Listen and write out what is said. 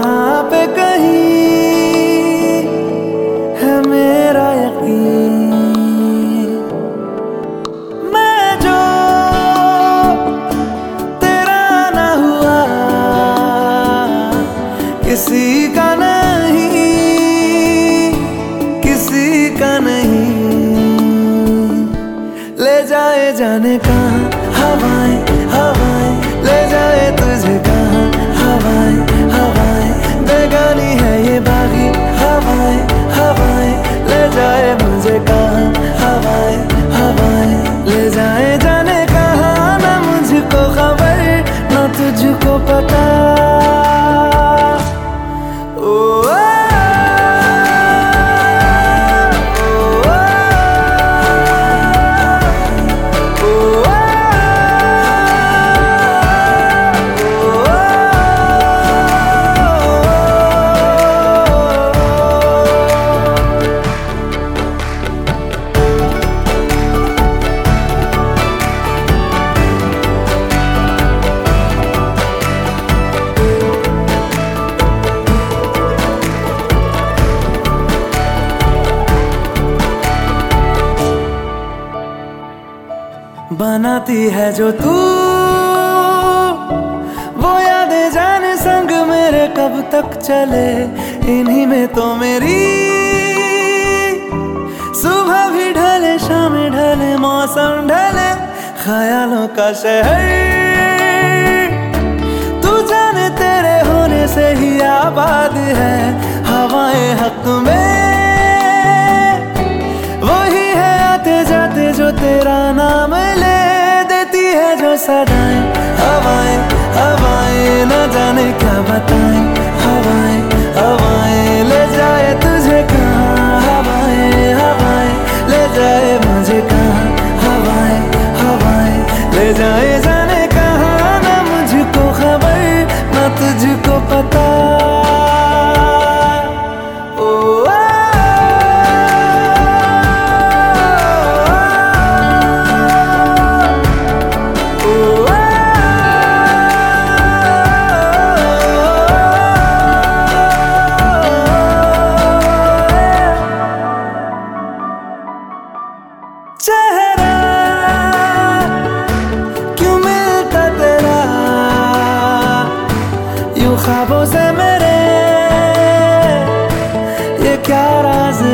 कहाँ पे कहीं है मेरा यकीन। मैं जो तेरा ना हुआ किसी का नहीं, किसी का नहीं। ले जाए जाने कहाँ हवाएं हवाएं, ले जाए तुझे कहाँ हवाएं हवाएं। बेगानी है ये बागी हवाएं हवाएं, ले जाए मुझे कहाँ हवाएं हवाएं। ले जाए जाने कहाँ, ना मुझको खबर ना तुझको पता। ओ बनाती है जो तू वो यादें जाने संग मेरे कब तक चले। इन्हीं में तो मेरी सुबह भी ढले शाम ढले मौसम ढले। ख्यालों का शहर तू जाने तेरे होने से ही आबाद है। हवाएं हक में वही है आते जाते जो तेरा नाम ले देती है जो सदाएं। हवाएं हवाएं न जाने क्या बताएं। हवाएं हवाएं ले जाए तुझे कहाँ हवाएं हवाएं, ले जाए मुझे कहाँ हवाएं हवाएं। ले जाए जाने कहाँ, ना मुझको खबर ना तुझको पता। चेहरा क्यों मिलता तेरा यूं ख्वाबों से मेरे, ये क्या राज